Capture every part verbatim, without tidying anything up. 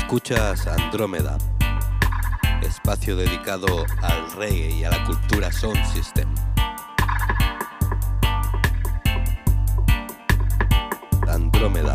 Escuchas Andrómeda, espacio dedicado al reggae y a la cultura Sound System. Andrómeda.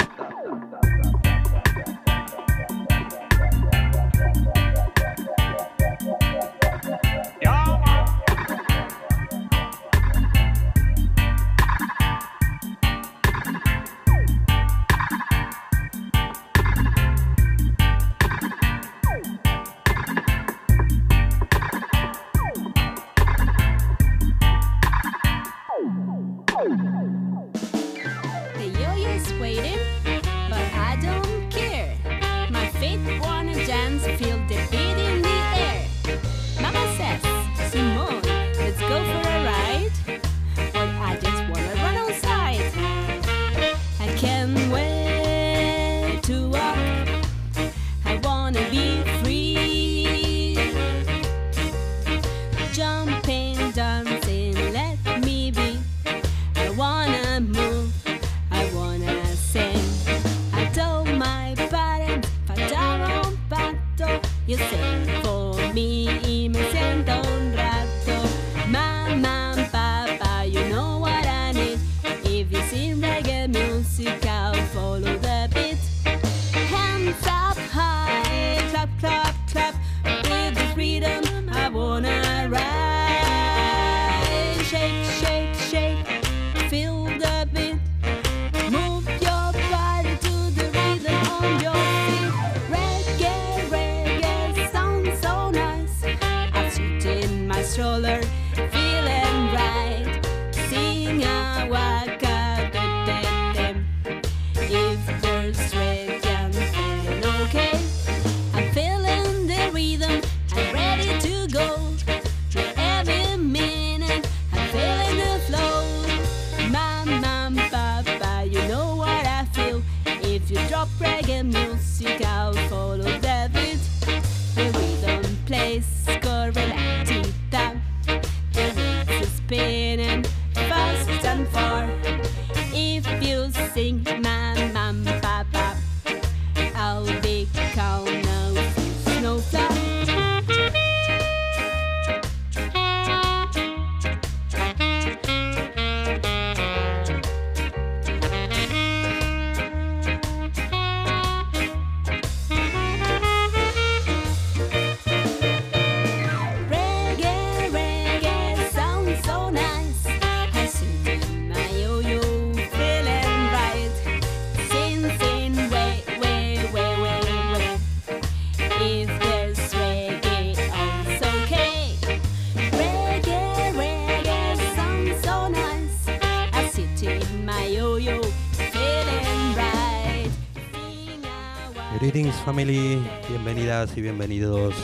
Greetings family, bienvenidas y bienvenidos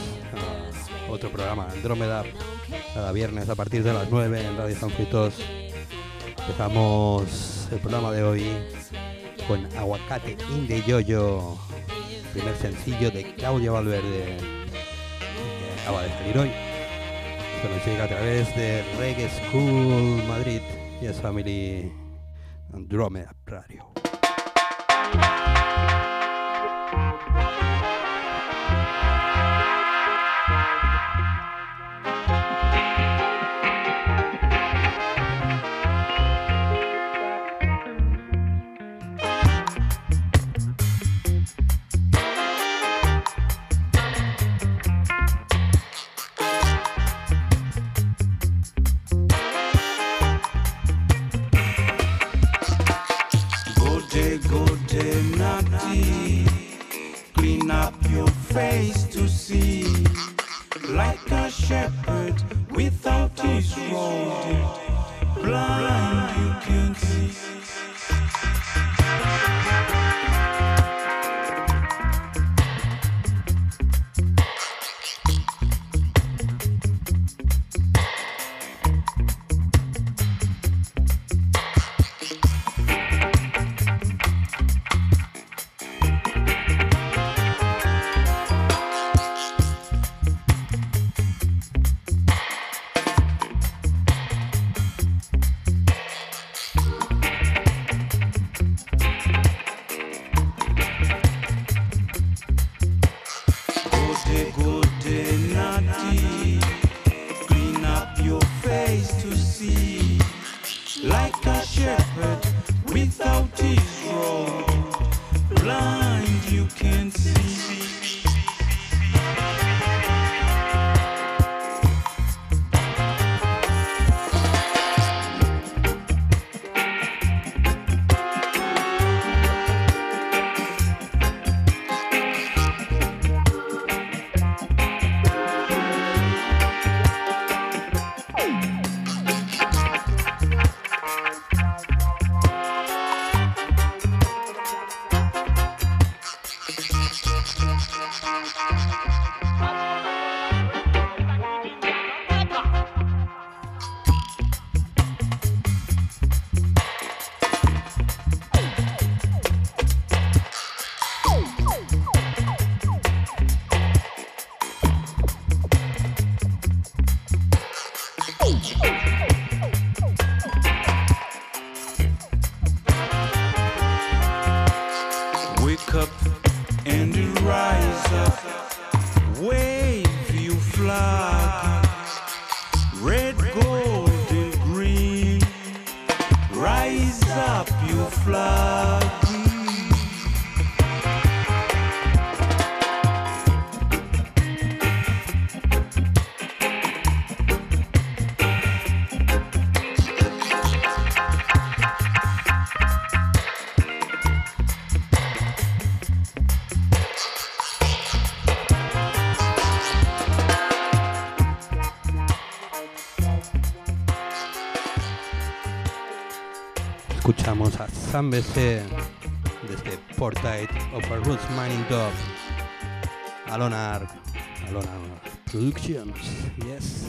a otro programa Andrómeda, cada viernes a partir de las nueve en Radio San Fruitos. Empezamos el programa de hoy con Aguacate in the Yo-Yo, primer sencillo de Claudia Valverde, que acaba de salir hoy. Esto nos llega a través de Reggae School Madrid. Yes family, Andrómeda Radio. like a shepherd without his rod. Blind, you can't see. Wake up and rise up, wave you flag, red, gold and green, rise up you flag. Escuchamos a Sam B C desde Portrait of a Roots Mining Dog, Alonar, Alonar Productions, yes.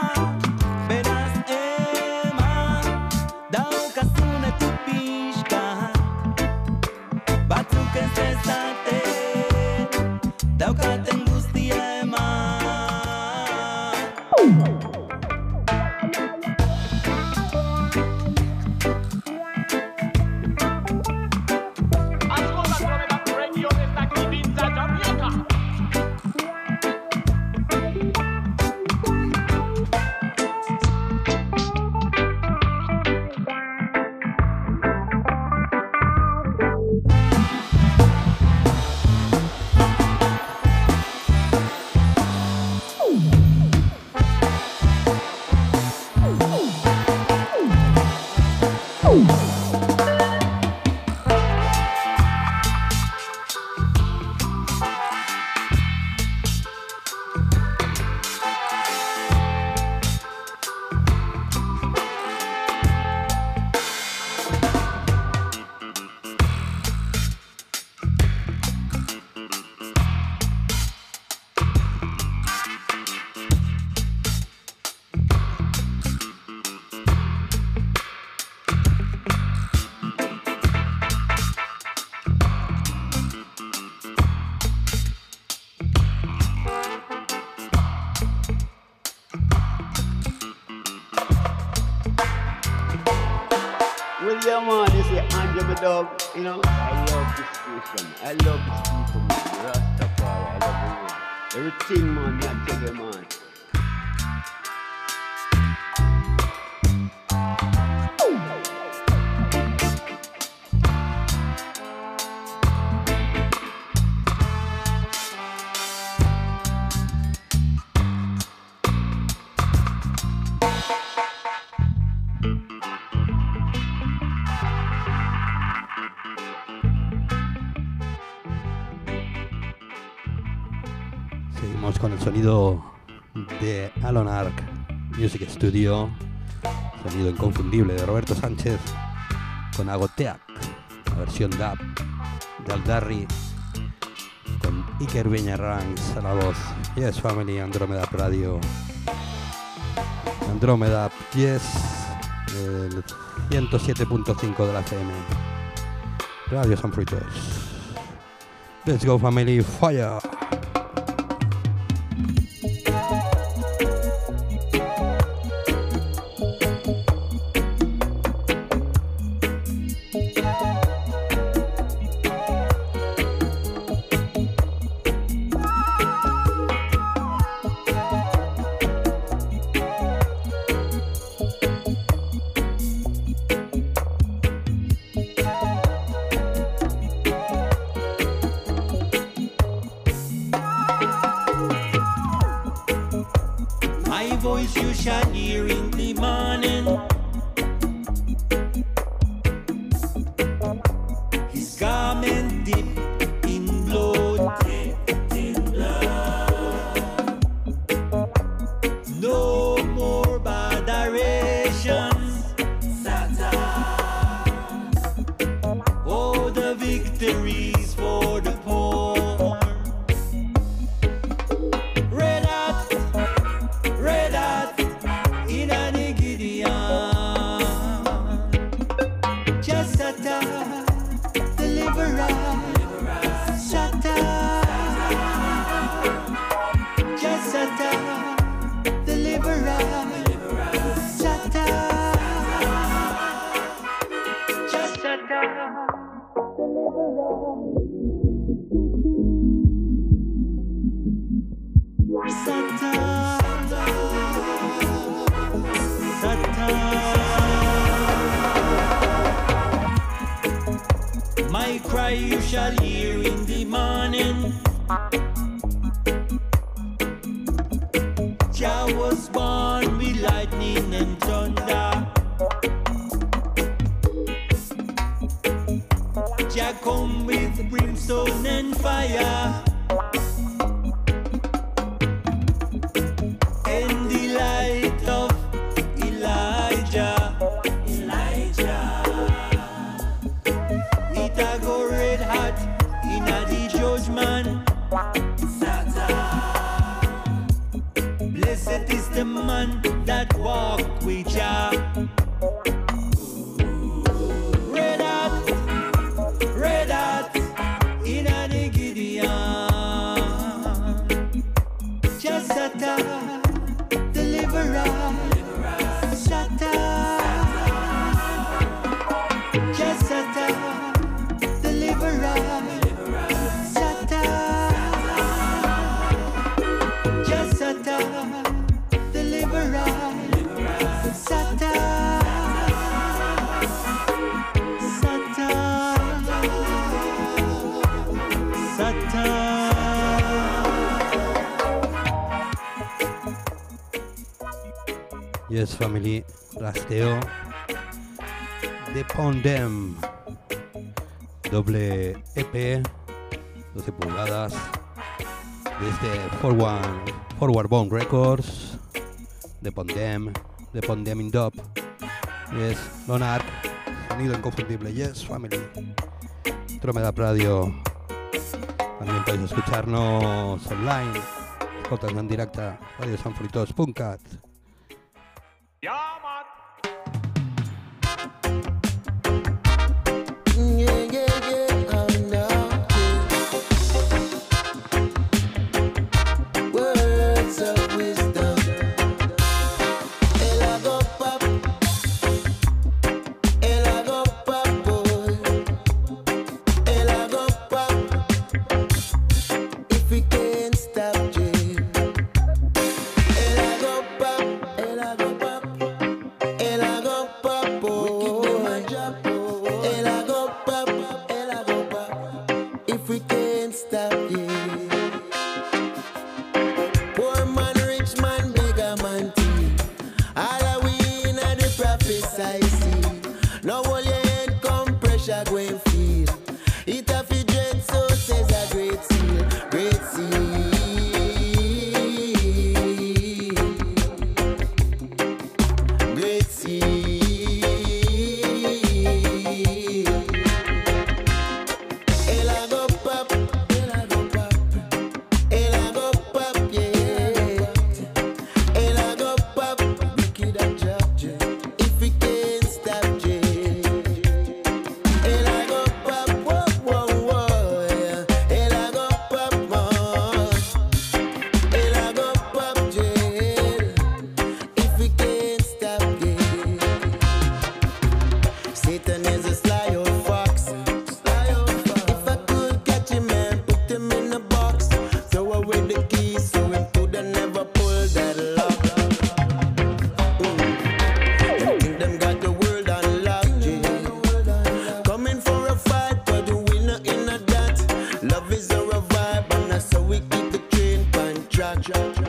Daukazune tu pixka Yeah, man, you say Andrew, my dog. You know, I love this station. I love this people, man. Rastafari, I love you, man. Everything, man, me I tell you, man. Seguimos con el sonido de Alon Arc Music Studio, sonido inconfundible de Roberto Sánchez con Agoteac, la versión dub de Aldarri con Iker Beñarranz a la voz. Yes Family, Andrómeda Radio, Andrómeda Yes, el ciento siete punto cinco de la F M, Radio San Fruitos. Let's go Family, fire. Yes Family, rasteo de Pondem, doble E P, doce pulgadas, desde Forward, Forward Bone Records, de Pondem, de Pondem in Dub. Yes, Lonar, sonido inconfundible. Yes Family, Andrómeda Radio. También podéis escucharnos online, escoltando en directa, radio sanfruitos punto cat. Yeah, man. Yeah, yeah, yeah, I know. Words of wisdom. El hago pop. El hago pop.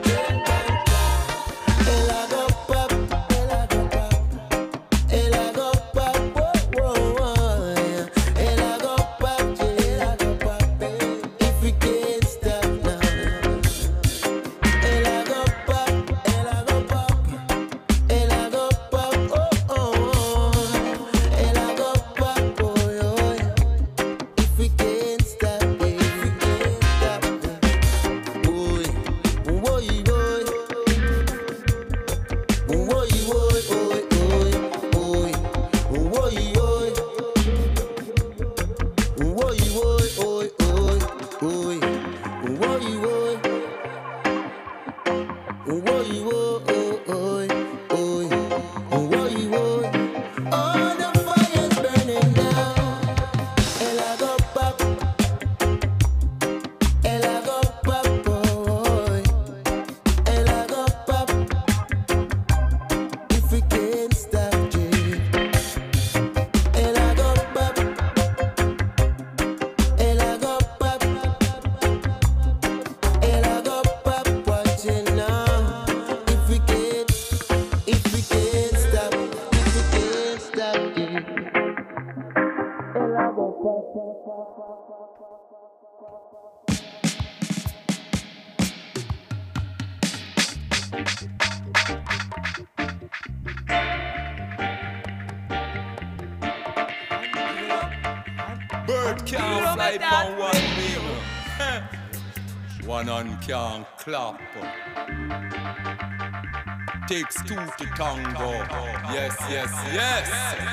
Bird can't fly on one wing. One on can't clap. Takes two to tango. Yes, yes, yes.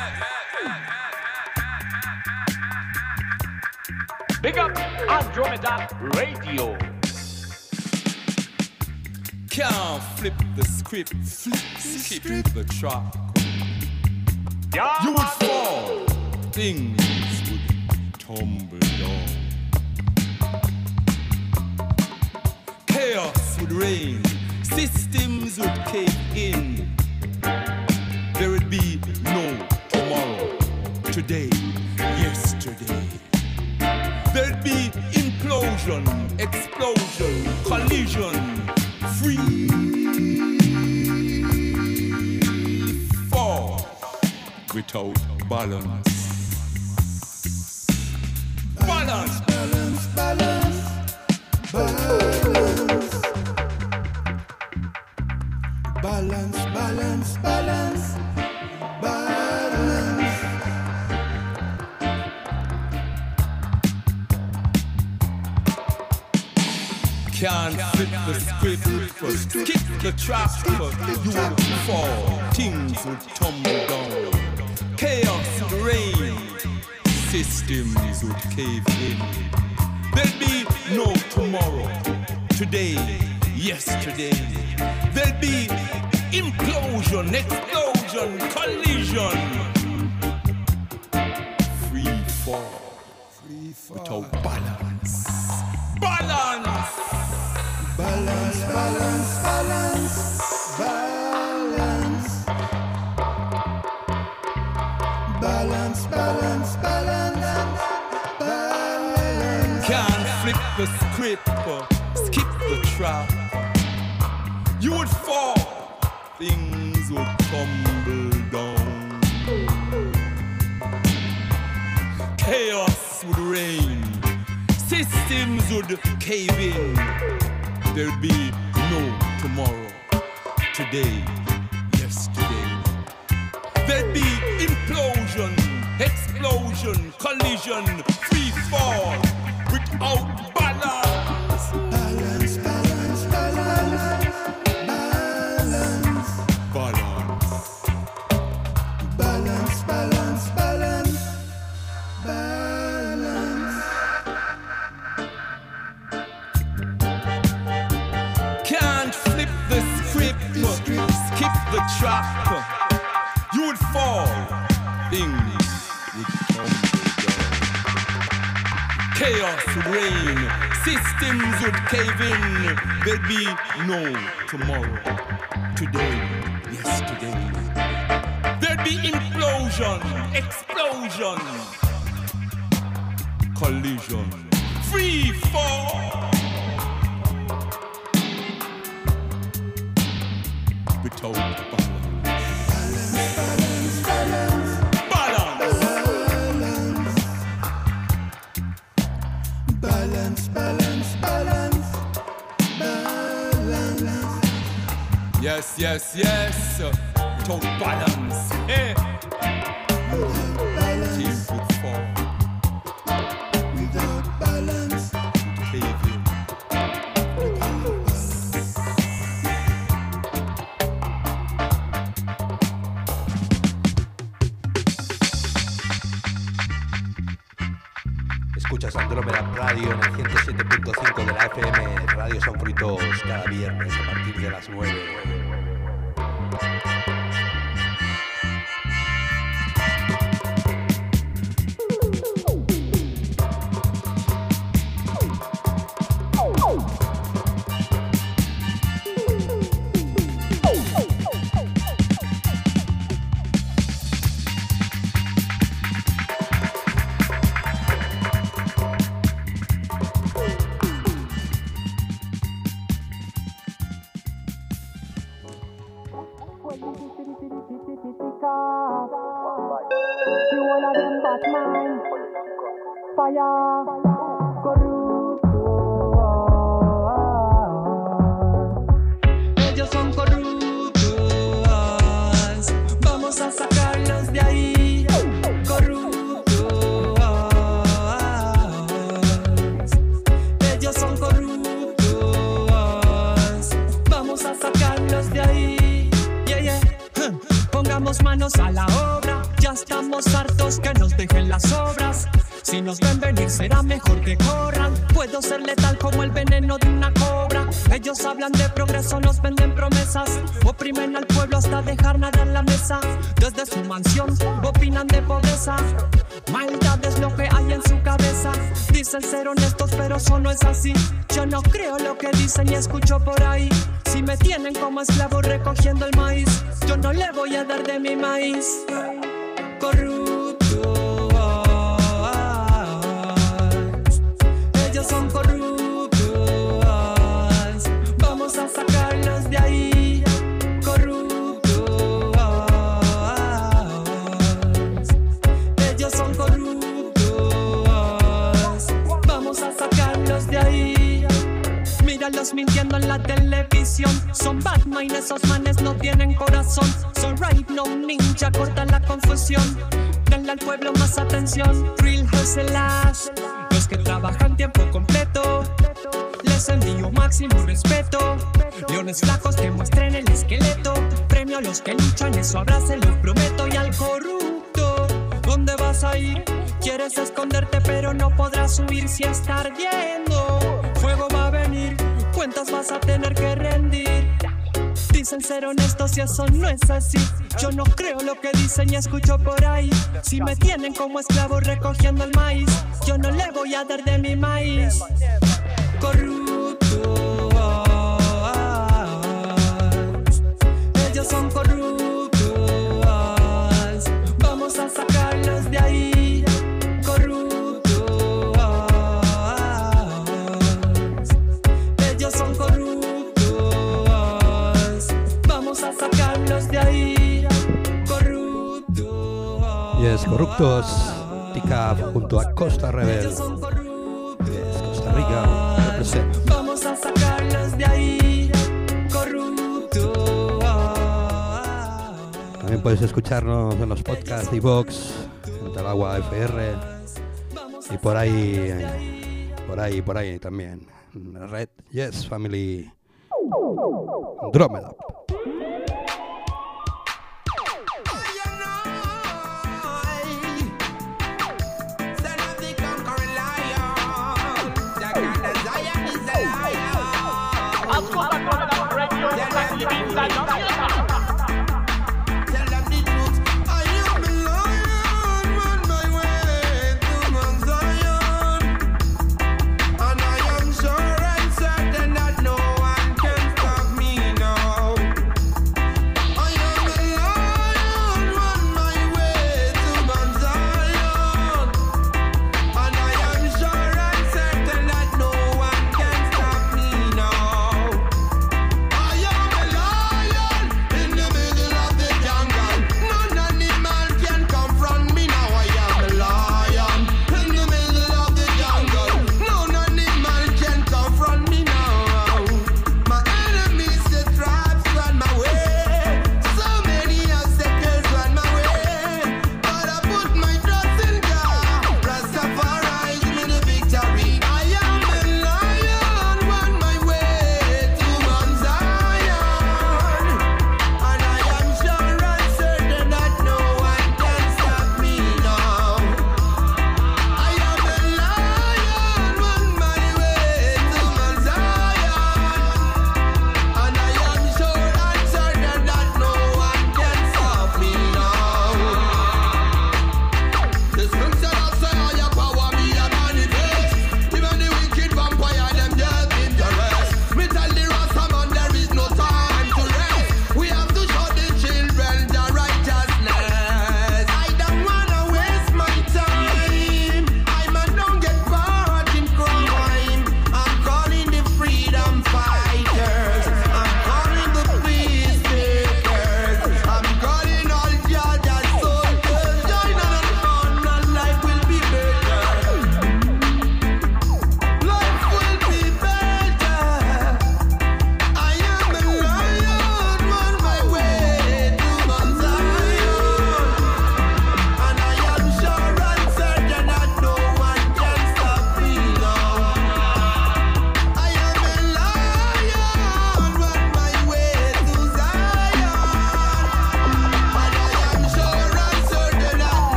Big up Andromeda Radio. Can't flip the script, flip, skip the track. Yeah, You would man. fall, things would tumble down. Chaos would reign, systems would cave in. There would be no tomorrow, today, yesterday. There'd be implosion, explosion, collision, free fall without balance. Balance, balance, balance, balance. Balance, balance, balance, balance. Can't flip the script, skip the track, you would fall, things would tumble down. Chaos would reign, systems would cave in. There'd be no tomorrow, today, yesterday. There'd be implosion, explosion, collision. Free fall, free fall without balance. Balance! Balance, balance, balance, balance. Balance, balance, balance, balance. Can't flip the script, skip the track. You would fall, things would tumble down. Chaos would reign, systems would cave in. There'd be no tomorrow, today, yesterday. There'd be implosion, explosion, collision, free fall, without balance. Balance, balance, balance, balance, balance, balance, balance, balance, balance. Can't flip the script, skip the track. You would fall, things would tumble down. Chaos would reign, systems would cave in. There'd be no tomorrow, today, yesterday. There'd be implosion, explosion, collision, free fall without balance. Balance, balance, balance, balance. Yes, yes, yes. Without balance. Hey. Things would fall. Without balance. Behavior. Escuchas Andrómeda Radio en el ciento siete punto cinco de la F M, Radio Son Frutos, cada viernes a partir de las nueve. Ellos son corruptos, vamos a sacarlos de ahí. Corruptos, ellos son corruptos, vamos a sacarlos de ahí. Yeah, yeah. Pongamos manos a la obra, ya estamos hartos que nos dejen las obras. Si nos ven venir será mejor que corran. Puedo ser letal como el veneno de una cobra. Ellos hablan de progreso, nos venden promesas. Oprimen al pueblo hasta dejar nada en la mesa. Desde su mansión opinan de pobreza. Maldad es lo que hay en su cabeza. Dicen ser honestos pero eso no es así. Yo no creo lo que dicen y escucho por ahí. Si me tienen como esclavo recogiendo el maíz, yo no le voy a dar de mi maíz. Corrupto. Son corruptos, vamos a sacarlos de ahí. Corruptos, ellos son corruptos, vamos a sacarlos de ahí. Míralos mintiendo en la televisión. Son Batman, esos manes no tienen corazón. Son right, no ninja, corta la confusión. Denle al pueblo más atención. Real hustlers, los que trabajan tiempo completo, les envío máximo respeto. Leones flacos que muestren el esqueleto. Premio a los que luchan, eso habrá, se lo prometo. Y al corrupto, ¿dónde vas a ir? Quieres esconderte pero no podrás huir. Si está ardiendo, fuego va a venir, cuentas vas a tener que rendir. Dicen ser honestos y eso no es así. Yo no creo lo que dicen y escucho por ahí. Si me tienen como esclavo recogiendo el maíz, yo no le voy a dar de mi maíz. Corruptos, ellos son corruptos, vamos a sacarlos de ahí. Corruptos, ellos son corruptos, vamos a sacarlos de ahí. Corruptos. Yes, corruptos. Tica junto a Costa Rebel. Yes, Costa Rica. Represent. Vamos a sacarlos de ahí. Corruptos. También puedes escucharnos en los podcasts de iVox, en Talagua F R y por ahí, por ahí, por ahí también. Red Yes Family Andrómeda.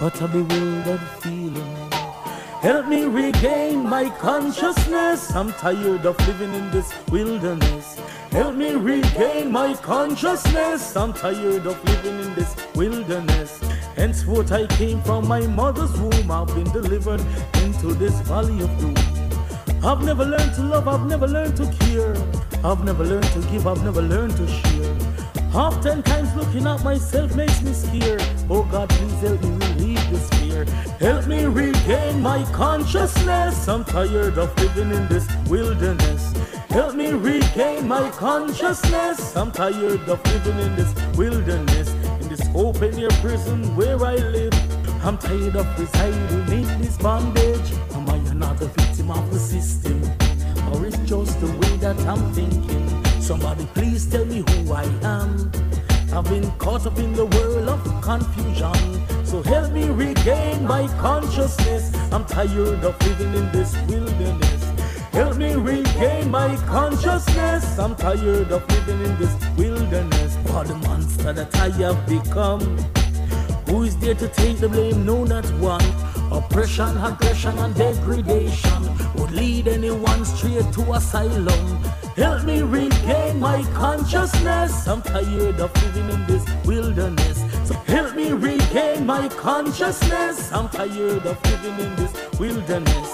what a bewildered feeling. Help me regain my consciousness. I'm tired of living in this wilderness. Help me regain my consciousness. I'm tired of living in this wilderness. Henceforth I came from my mother's womb. I've been delivered into this valley of doom. I've never learned to love, I've never learned to care. I've never learned to give, I've never learned to share. Oftentimes looking at myself makes me scared. Oh God, please help me relieve this fear. Help me regain my consciousness. I'm tired of living in this wilderness. Help me regain my consciousness. I'm tired of living in this wilderness. In this open air prison where I live, I'm tired of residing in this bondage. Am I another victim of the system? Or it's just the way that I'm thinking? Somebody please tell me who I am. I've been caught up in the world of confusion. So help me regain my consciousness. I'm tired of living in this wilderness. Help me regain my consciousness. I'm tired of living in this wilderness. For the monster that I have become, who is there to take the blame? No, not one. Oppression, aggression, and degradation would lead anyone straight to asylum. Help me regain my consciousness. I'm tired of living in this wilderness. So help me regain my consciousness. I'm tired of living in this wilderness.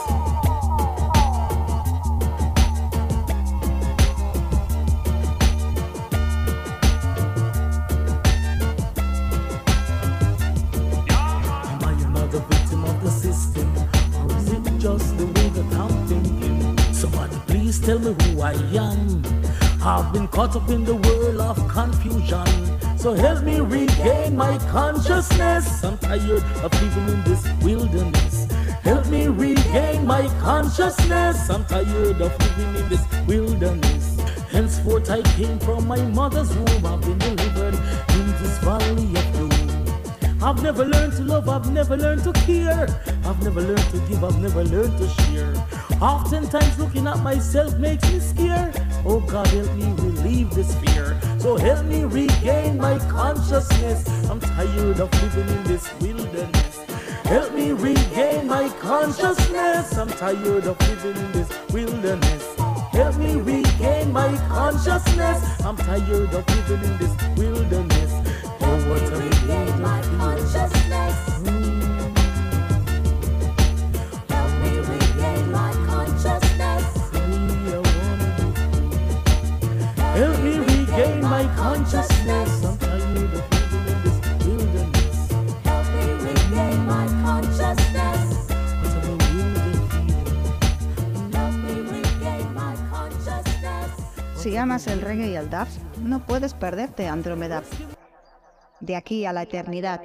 Just the way that I'm thinking. Somebody please tell me who I am. I've been caught up in the world of confusion. So help me regain my consciousness. I'm tired of living in this wilderness. Help me regain my consciousness. I'm tired of living in this wilderness. Henceforth I came from my mother's womb. I've been delivered in this valley of doom. I've never learned to love, I've never learned to care. I've never learned to give, I've never learned to share. Oftentimes looking at myself makes me scared. Oh God, help me relieve this fear. So help me regain my consciousness. I'm tired of living in this wilderness. Help me regain my consciousness. I'm tired of living in this wilderness. Help me regain my consciousness. I'm tired of living in this wilderness. Oh, what a regain my consciousness. Mm. Help me regain my consciousness. Help me regain my consciousness. I'm tired of living in this wilderness. Help me regain my consciousness. What a wilderness feeling. Help me regain my consciousness. Si amas el reggae y el dub, no puedes perderte Andrómeda. De aquí a la eternidad.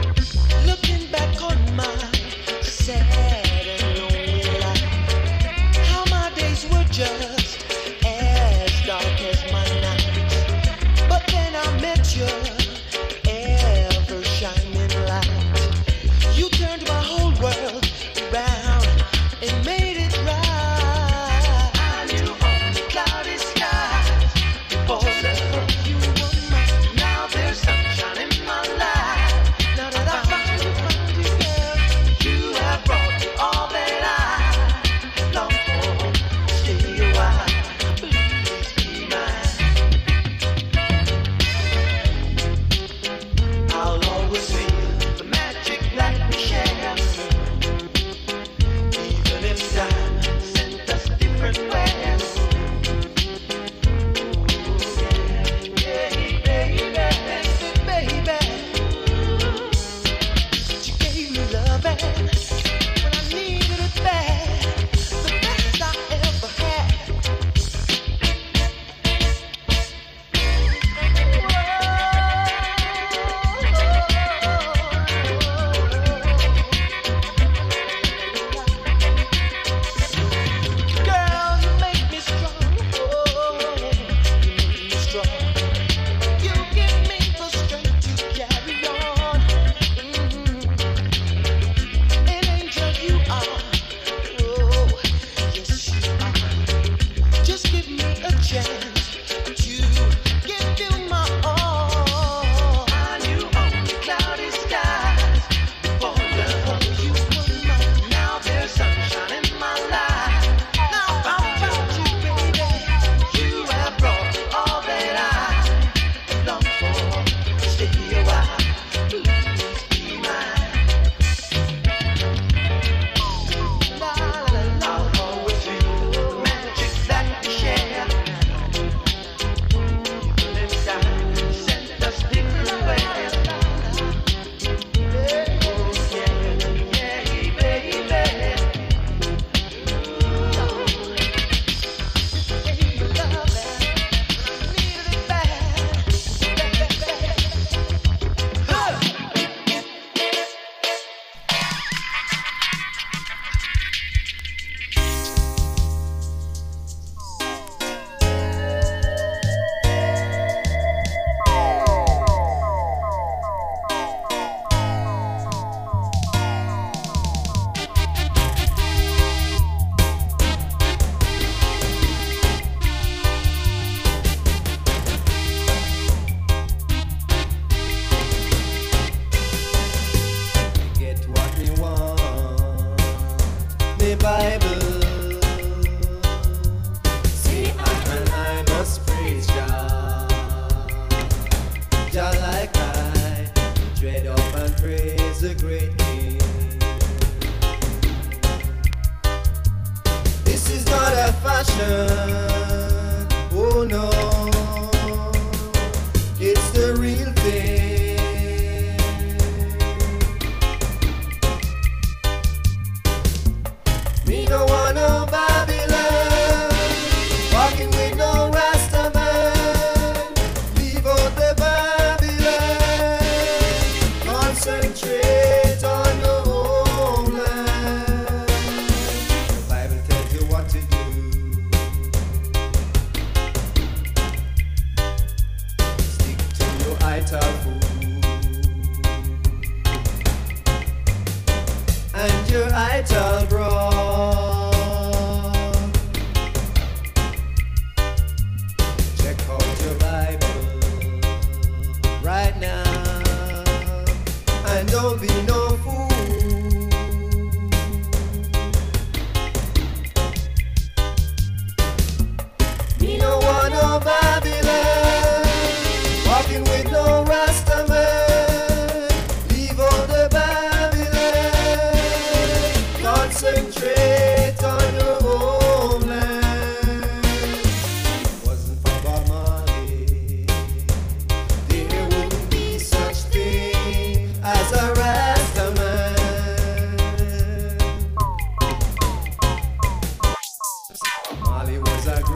Looking back on my sad and lonely life,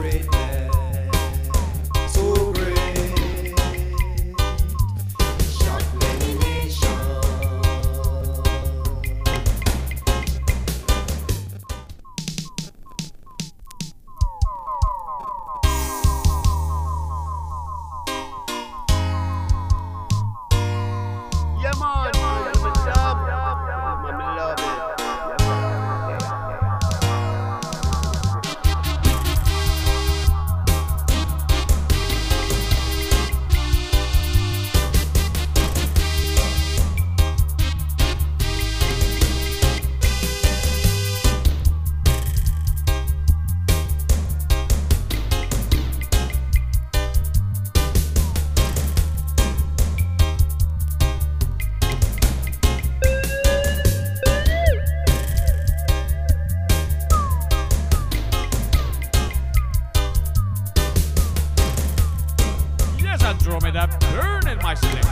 greatness, so great, shock many nations. Yeah, man. Yeah, man. Dub. Yeah, man, me love it. Yeah, man. Yes, Andromeda, burning my select.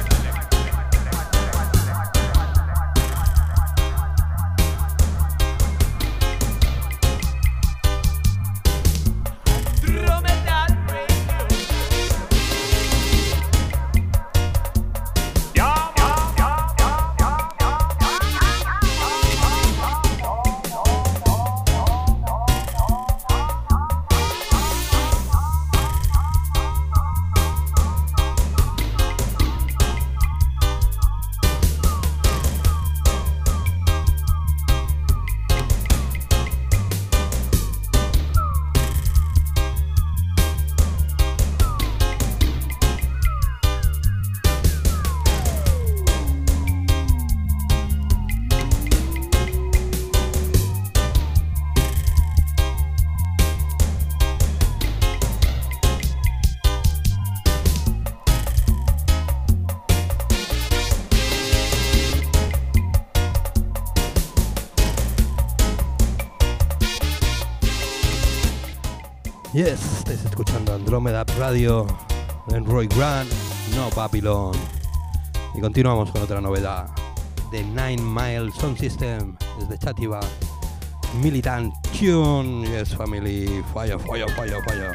Andromeda Radio. Yeah, yeah, yeah, yeah, yeah, Yes, estáis escuchando Andromeda Radio en Roy Grant, no Babylon. Y continuamos con otra novedad de Nine Mile Sound System desde Chátiva. Militant Tune, yes family, fire, fire, fire, fire.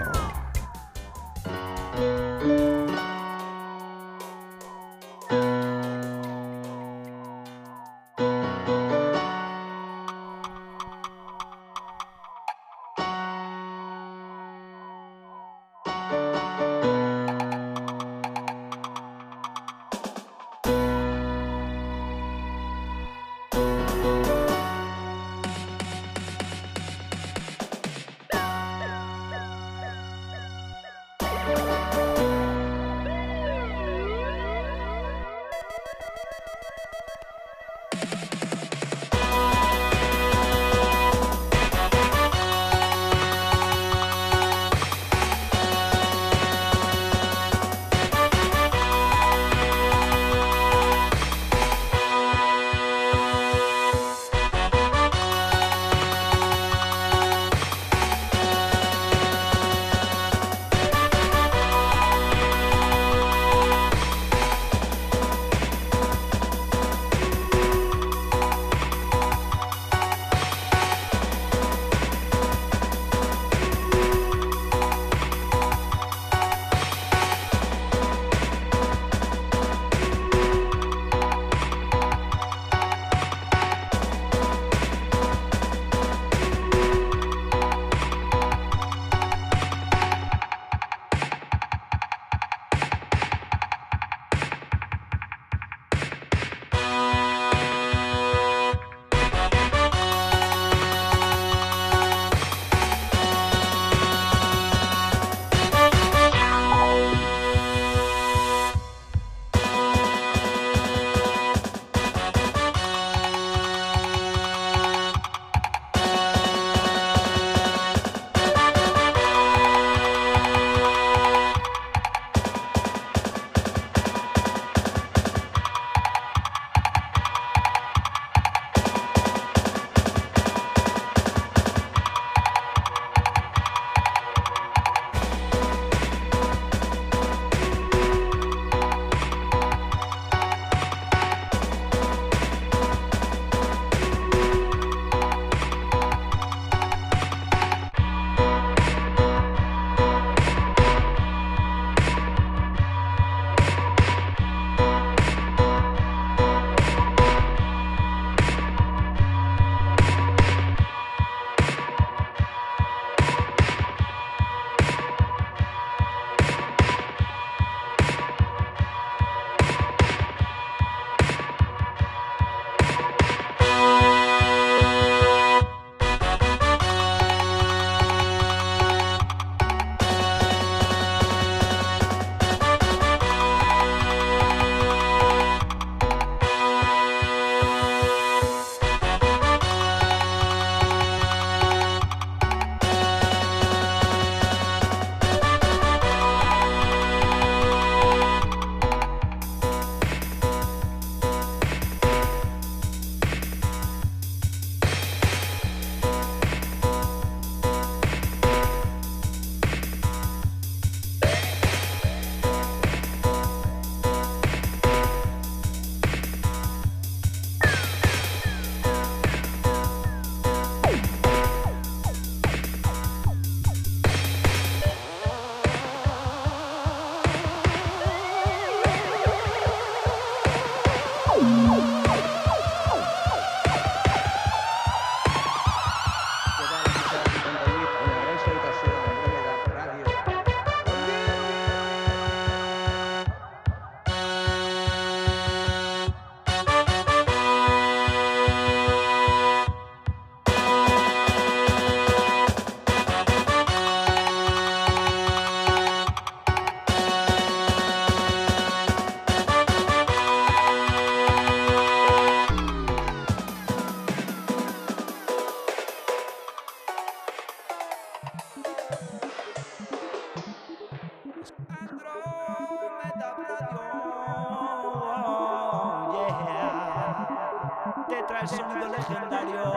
para el sonido legendario.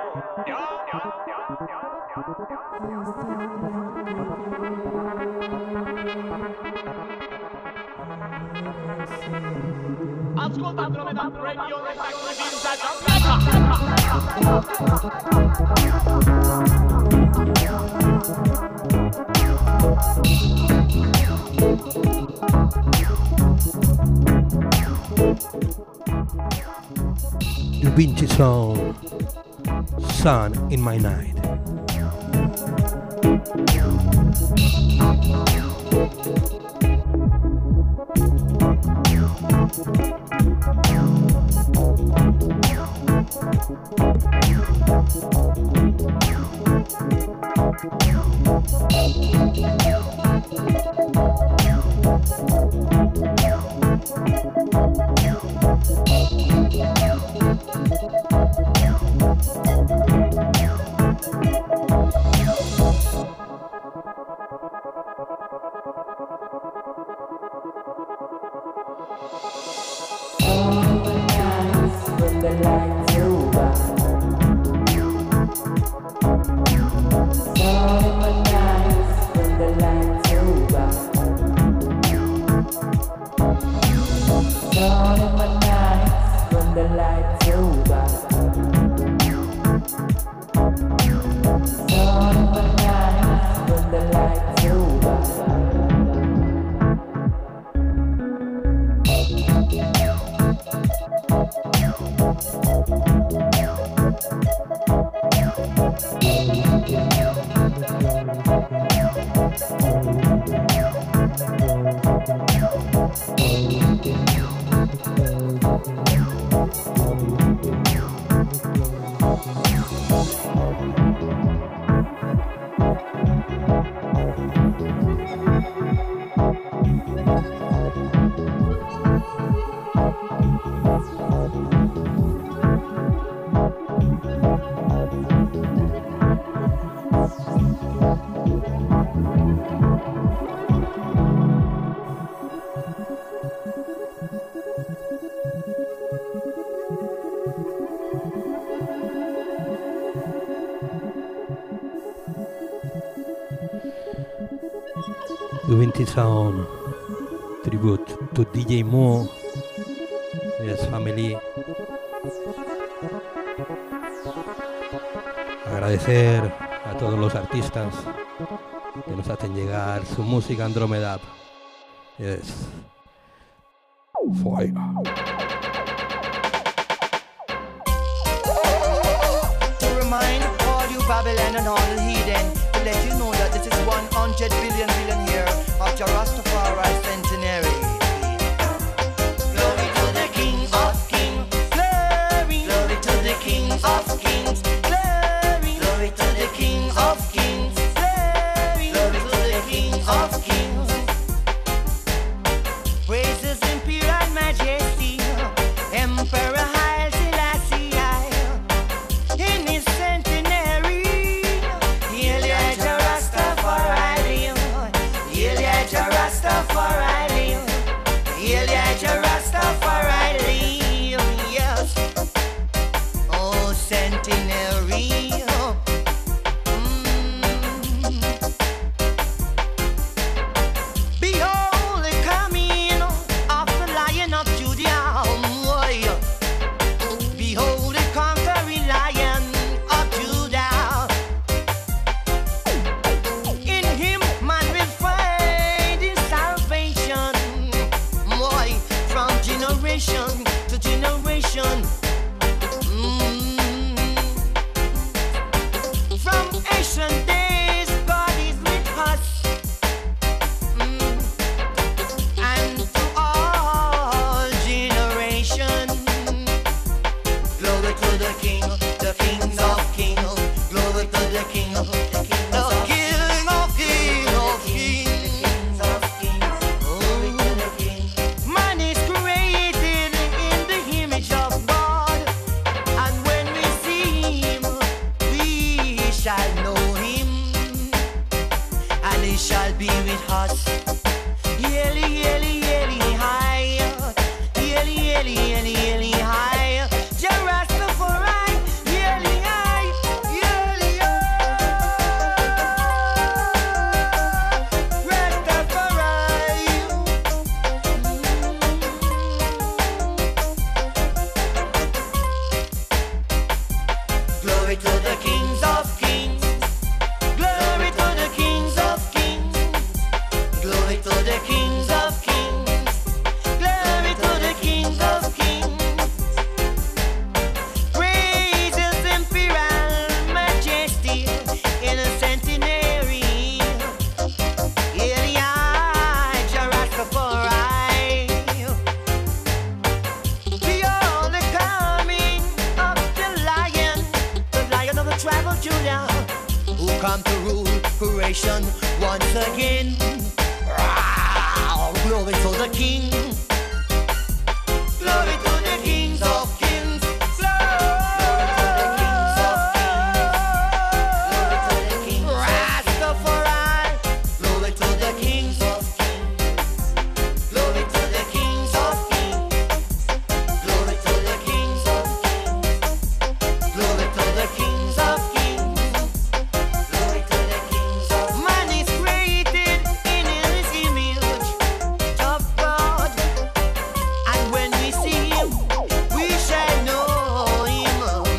Ascolta Andromeda Radio, Da Vinci Sound, Sun in My Night. Da Vinci Sound, tribute to D J Mo and his family. Agradecer a todos los artistas que nos hacen llegar su música Andromeda. Yes. Fire. To remind all you Babylon and all heathen, to let you know that this is one hundred billion billion year of your Rastafari centenary. Glory to the King of Kings, glory, glory to the King of Kings, glory, glory to the King of Kings, glory, glory to the King of Kings. Praise His imperial majesty, Emperor Haile Selassie I, in his centenary. Hail Jah Rastafari, hail Jah Rastafari, hail Jah Rastafari, yes. Oh, centenary. Mm. Behold the coming of the Lion of Judah. Behold the conquering Lion of Judah. In him man will find his salvation. Boy, from generation to generation. Mm. From ancient days, God is with us. Mm. And to all generations. Glory to the King, the King of Kings. Glory to the King, the King of King of King of Kings of Kings. Glory to the King. Man is created in the image of God, and when we see Him, we shall know Him, and He shall be with us. Yeli, yeli, yeli, high. Yeli, yeli, yeli, yeli, high. Jah Rastafari. generation once again. Glory to the King. Glory to the kings of kings. Glory to the kings of kings. Glory to the kings Rastafari. Glory to the kings of kings. Glory to the kings of kings. Glory to the kings of kings. Glory to the kings of kings. Glory to the kings of man is created in his image of God. And when we see him, we shall know him.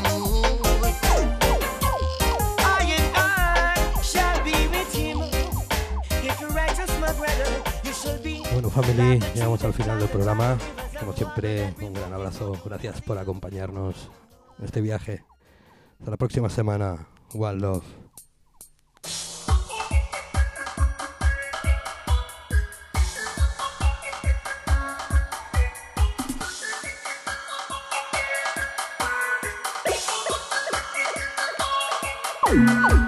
I and I shall be with him. If you're righteous, my brother, you shall be. Bueno, family, llegamos al final del programa. Como siempre, un gran abrazo. Gracias por acompañarnos en este viaje. Hasta la próxima semana. One love. Thank you.